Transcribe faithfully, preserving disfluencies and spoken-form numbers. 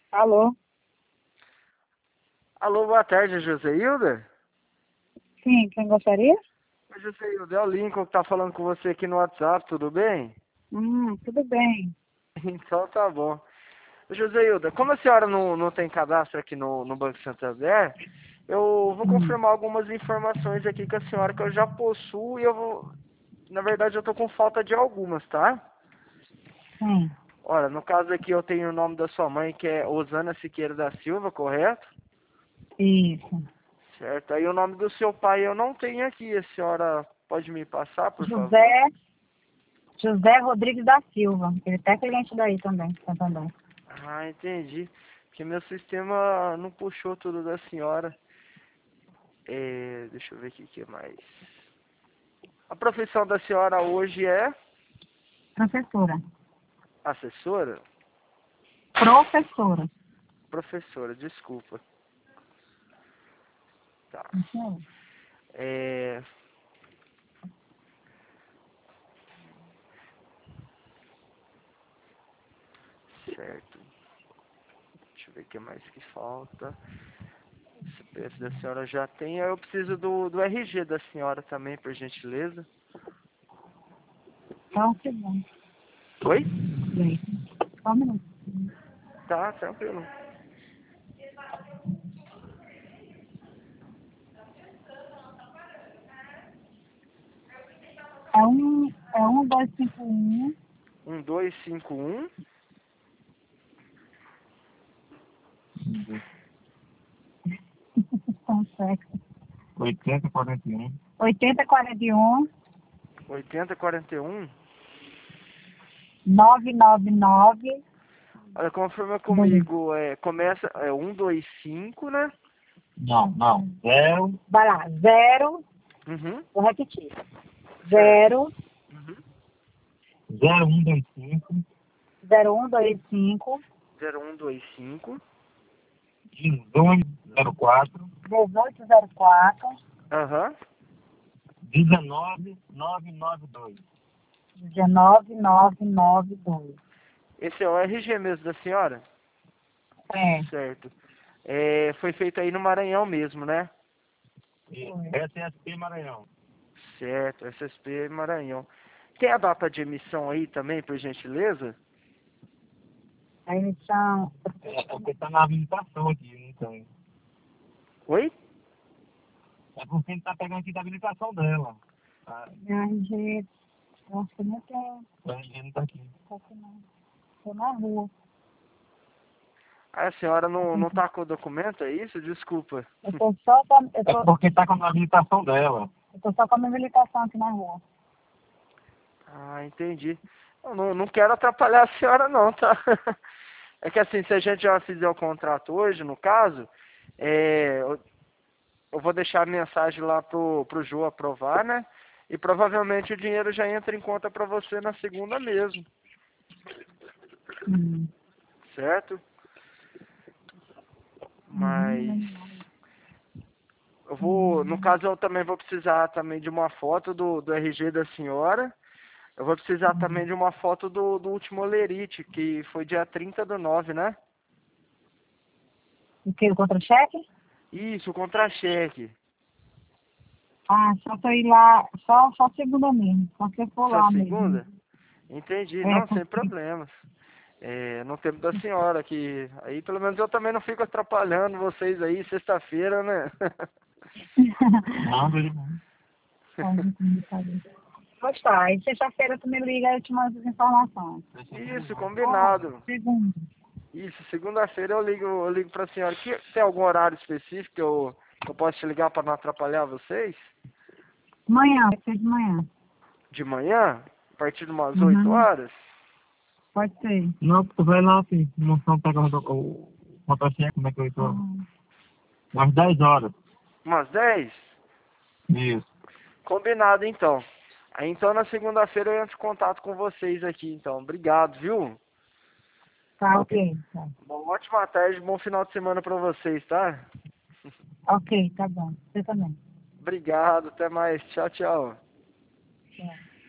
Alô? Alô, boa tarde, Joseilda? Sim, quem gostaria? Oi, Joseilda, é o Lincoln que tá falando com você aqui no WhatsApp, tudo bem? Hum, tudo bem. Então tá bom. Ô, Joseilda, como a senhora não, não tem cadastro aqui no, no Banco Santander, eu vou Hum, confirmar algumas informações aqui com a senhora que eu já possuo e eu vou... Na verdade, eu tô com falta de algumas, tá? sim, Olha, no caso aqui eu tenho o nome da sua mãe, que é Osana Siqueira da Silva, correto? isso. Certo. Aí o nome do seu pai eu não tenho aqui. A senhora pode me passar, por favor? José, José Rodrigues da Silva. Ele é até cliente daí também, Santander. Ah, entendi. Porque meu sistema não puxou tudo da senhora. É, deixa eu ver aqui o que mais. A profissão da senhora hoje é Professora. assessora? Professora. Professora, desculpa. Tá. Isso aí. É, certo. Deixa eu ver o que mais que falta. O C P F da senhora já tem. Eu preciso do, do R G da senhora também, por gentileza. Só um segundo. Oi? Bem, só um minuto. Tá, tranquilo. É um, é um, dois, cinco, um. Um, dois, cinco, um. Tão certo. oitenta, quarenta e um. oitenta, quarenta e um, Oitenta, quarenta e um. nove nove nove. Olha, confirma Dois. comigo, é, começa, é um, dois, cinco, né? Não, não. Zero. Vai lá, zero. Uhum, Vou repetir. certo. Zero, Uhum. Zero, um, dois, cinco. zero, um, dois, cinco. zero, um, dois, cinco. Dezoito, zero, quatro. dezoito zero quatro. Aham, Dezenove, nove, nove, dois. dezenove nove nove dois. esse é o R G mesmo da senhora? É. Certo. É, foi feito aí no Maranhão mesmo, né? E S S P Maranhão. Certo, S S P Maranhão. Tem a data de emissão aí também, por gentileza? A emissão. É, é porque tá na habilitação aqui, não tem. Oi? É porque ele tá pegando aqui da habilitação dela. A R G. Acho que não tem. o R G não tá aqui. Tá aqui não. Tô na rua. Ah, a senhora não, não tá com o documento, é isso? Desculpa. Eu tô só com, eu É tô, porque tá com a habilitação dela. eu tô só com a minha habilitação aqui na rua. Ah, entendi. Eu não, não quero atrapalhar a senhora não, tá? É que assim, se a gente já fizer o contrato hoje, no caso, é, eu, eu vou deixar a mensagem lá pro, pro Ju aprovar, né? E provavelmente o dinheiro já entra em conta pra você na segunda mesmo, Hum. certo? Mas Hum. eu vou, no Hum. caso eu também vou precisar também de uma foto do, do R G da senhora. Eu vou precisar também de uma foto do, do último Olerite, que foi dia trinta do nove, né? O que? O contra-cheque? Isso, o contra-cheque. Ah, só pra ir lá, só, só segunda mesmo. Só se eu for Só lá mesmo. segunda? Entendi, É, não, sem porque. problemas. É, no tempo da senhora, que aí pelo menos eu também não fico atrapalhando vocês aí sexta-feira, né? Não, ele não. Pode comunicar isso. Pois tá, aí sexta-feira tu me liga e eu te mando as informações. Isso, Ó, combinado. segunda. Isso, segunda-feira eu ligo, eu ligo pra senhora. Que, tem algum horário específico que eu, que eu posso te ligar para não atrapalhar vocês? Manhã, vai ser de manhã. De manhã? A partir de umas oito Uhum. horas? Pode ser. Não, tu vai lá, filho. Moção pega o, o contra-cheque, como é que eu tô? Uhum. Umas dez horas. Umas dez? Isso. Combinado então. Aí então na segunda-feira eu entro em contato com vocês aqui, então. Obrigado, viu? Tá, ok. Tá. Uma ótima tarde, bom final de semana pra vocês, tá? Ok, tá bom. Você também. Obrigado, até mais. Tchau, tchau. Tchau.